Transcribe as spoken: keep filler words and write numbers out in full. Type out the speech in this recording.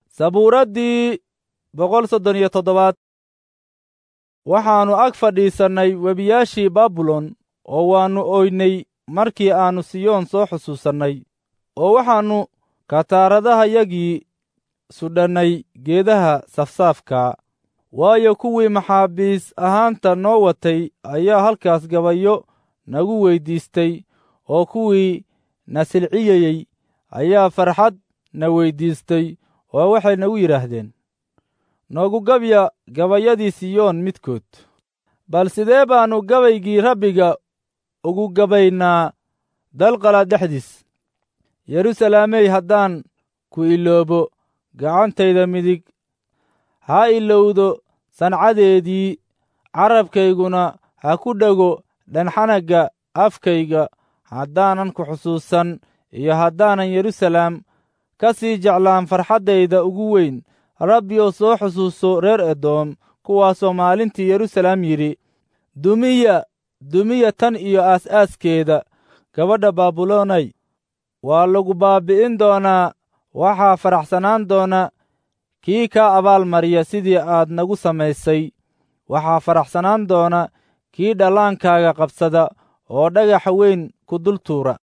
sabuuraddii boqol soddon iyo toddobaad. waxaannu ag fadhiisannay webiyaashii baabilon oo waannu oynay markii aannu siyoon soo xusuusannay, oo waxaannu kataaradahayagii sudhannay geedaha safsaafka. waayo kuwii maxaabiis ahaanta noo watay ayaa halkaas gabayo nagu weyddiistay, oo kuwii na silciyeyey ayaa farxad na weyddiistay, oo waxay nagu yidhaahdeen, noogu gabya gabayadii siyoon midkood. bal sidee baannu gabaygii rabbiga ugu gabaynaa dalqala dhexdiis? yeruusalaamey, haddaan ku iloobo, gacantayda midig ha ilowdo sancadeedii, carabkayguna ha ku dhego dhanxanagga afkayga. haddaanan ku xusuusan iyo haddaanan yeruusalaam ka sii jeclaan farxaddayda ugu weyn, rabbiyow soo xusuuso reer edoom, kuwaasoo maalintii yeruusalaam yidhi, dumiya dumiya tan iyo aas-aaskeeda. gabadha baabilonay, waa lagu baabbi'in doonaa. waxaa faraxsanaan doona kii kaa abaalmariya sidii aad nagu samaysay. waxaa faraxsanaan doona kii dhallaankaaga qabsada oo dhagaxa weyn ku dul tuura.